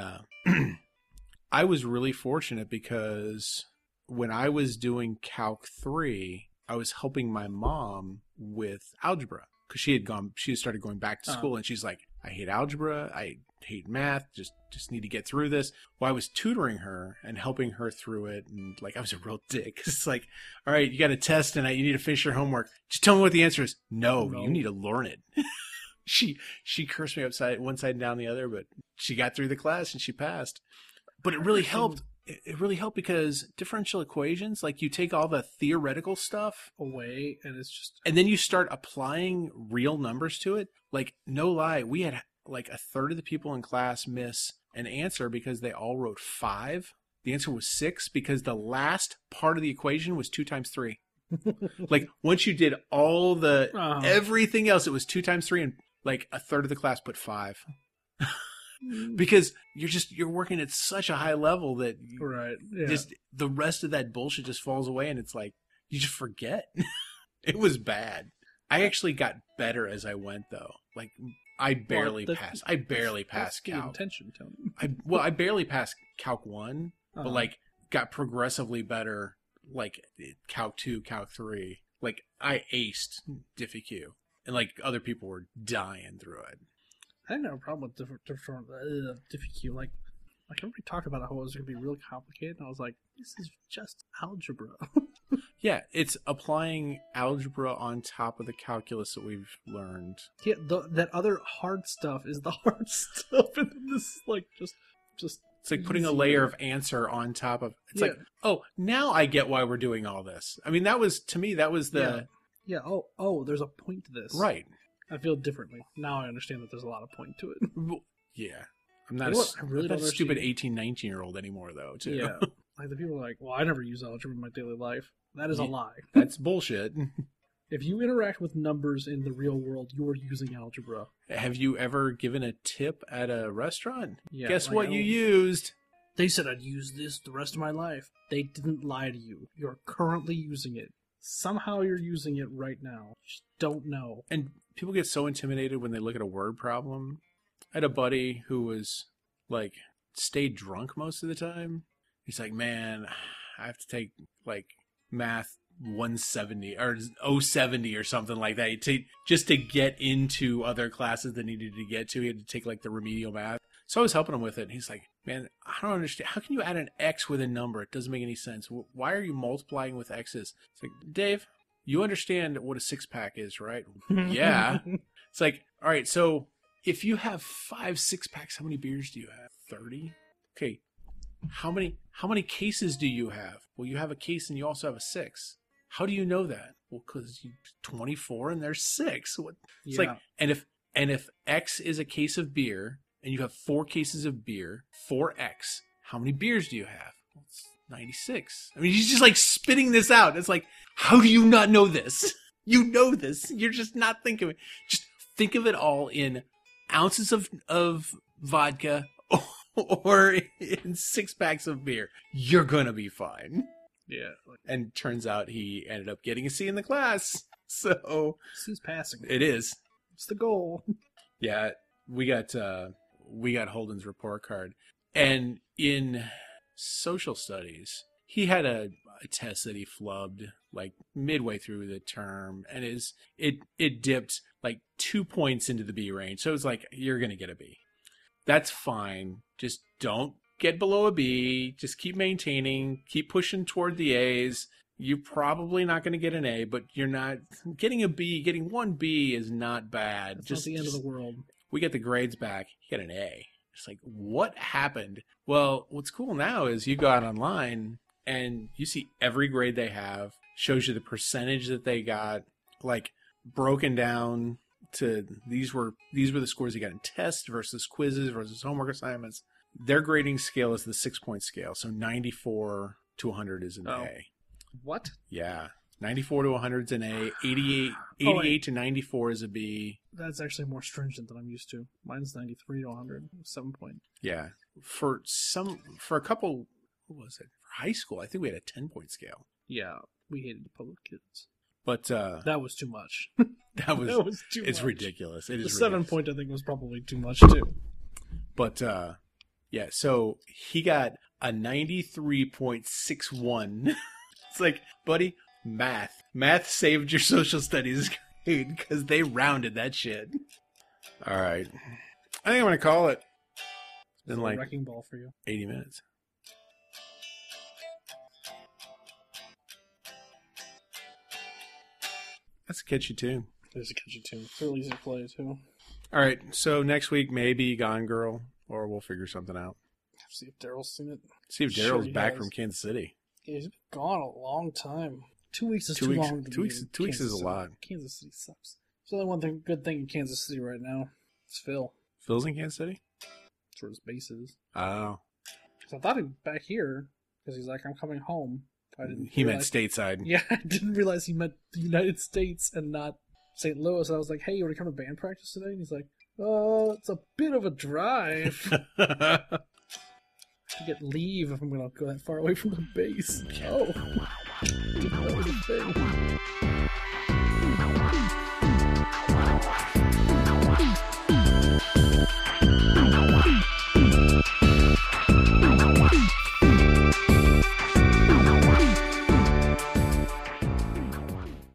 I was really fortunate because when I was doing Calc 3, I was helping my mom with algebra. Because she had started going back to school, and she's like, I hate algebra, I hate math, just need to get through this. Well, I was tutoring her and helping her through it, and, like, I was a real dick. It's like, all right, you got a test tonight, you need to finish your homework. Just tell me what the answer is. No. You need to learn it. She cursed me upside one side and down the other, but she got through the class and she passed. But it really helped. It really helped because differential equations, like, you take all the theoretical stuff away, and it's just, and then you start applying real numbers to it. Like, no lie, we had like a third of the people in class miss an answer because they all wrote 5. The answer was 6 because the last part of the equation was 2 times 3. Like, once you did all the everything else, it was 2 times 3, and like a third of the class put 5. because you're working at such a high level that Right. Yeah. just the rest of that bullshit just falls away, and it's like you just forget. It was bad. I actually got better as I went, though. Like I barely passed. I barely passed the Calc. intention, Tony. I barely passed Calc 1, but like got progressively better. Like Calc 2, Calc 3. Like I aced DiffyQ, and like other people were dying through it. I didn't have a problem with DiffyQ. Like everybody talked about how it was going to be really complicated, and I was like, this is just algebra. Yeah, it's applying algebra on top of the calculus that we've learned. Yeah, that other hard stuff is the hard stuff, and this is like just. It's like putting a layer of answer on top of. It's like, oh, now I get why we're doing all this. I mean, that was the. Yeah. Oh, there's a point to this. Right. I feel differently now. I understand that there's a lot of point to it. Yeah, I'm not. I really don't a stupid 18, 19-year-old anymore, though. Too. Yeah. Like the people are like, well, I never use algebra in my daily life. That is a lie. That's bullshit. If you interact with numbers in the real world, you are using algebra. Have you ever given a tip at a restaurant? Yeah, Guess what you used? They said I'd use this the rest of my life. They didn't lie to you. You're currently using it. Somehow you're using it right now. Just don't know. And people get so intimidated when they look at a word problem. I had a buddy who was like stayed drunk most of the time. He's like, man, I have to take like math 170 or 070 or something like that just to get into other classes that needed to get to. He had to take like the remedial math. So I was helping him with it. And he's like, man, I don't understand. How can you add an X with a number? It doesn't make any sense. Why are you multiplying with X's? It's like, Dave, you understand what a 6-pack is, right? Yeah. It's like, all right, so if you have 5 6-packs, how many beers do you have? 30? Okay. How many cases do you have? Well, you have a case and you also have a 6. How do you know that? Well, because you 24 and there's 6. It's like, and if X is a case of beer and you have 4 cases of beer, 4X, how many beers do you have? Well, it's 96. I mean, he's just like spitting this out. It's like, how do you not know this? You know this. You're just not thinking of it. Just think of it all in ounces of vodka or in 6-packs of beer. You're gonna be fine. Yeah. And turns out he ended up getting a C in the class. So C's passing. It is. It's the goal. Yeah, we got Holden's report card. And in social studies, he had a test that he flubbed like midway through the term, and it dipped like 2 points into the B range. So it was like, you're gonna get a B. That's fine. Just don't get below a B. Just keep maintaining. Keep pushing toward the A's. You're probably not going to get an A, but you're not getting a B. Getting 1 B is not bad. It's not the end of the world. We get the grades back. You get an A. It's like, what happened? Well, what's cool now is you go out online and you see every grade they have. Shows you the percentage that they got, like broken down to these were the scores you got in tests versus quizzes versus homework assignments. Their grading scale is the 6-point scale, so 94 to 100 is an A. What? Yeah, 94 to 100 is an A. 88 to 94 is a B. That's actually more stringent than I'm used to. Mine's 93 to 100, 7 point. Yeah, for a couple, what was it? For high school, I think we had a 10-point scale. Yeah, we hated the public kids. But that was too much. that was too it's much. Ridiculous. It is the ridiculous. 7-point I think was probably too much too. But yeah, so he got a 93.61. It's like, buddy, math saved your social studies grade because they rounded that shit. All right, I think I'm gonna call it. It's been like wrecking ball for you. 80 minutes. That's a catchy tune. There's a catchy tune. It's really easy to play too. All right, so next week maybe Gone Girl, or we'll figure something out. See if Daryl's seen it. See if Daryl's back from Kansas City. Yeah, he's been gone a long time. 2 weeks is too long. 2 weeks. 2 weeks is a lot. Kansas City sucks. There's only good thing in Kansas City right now. It's Phil. Phil's in Kansas City? That's where his base is. Oh. So I thought he'd be back here because he's like, I'm coming home. He meant stateside. Yeah, I didn't realize he meant the United States and not St. Louis. And I was like, hey, you want to come to band practice today? And he's like, Oh, it's a bit of a drive. I have to get leave if I'm going to go that far away from the base. Oh, didn't know that was a thing.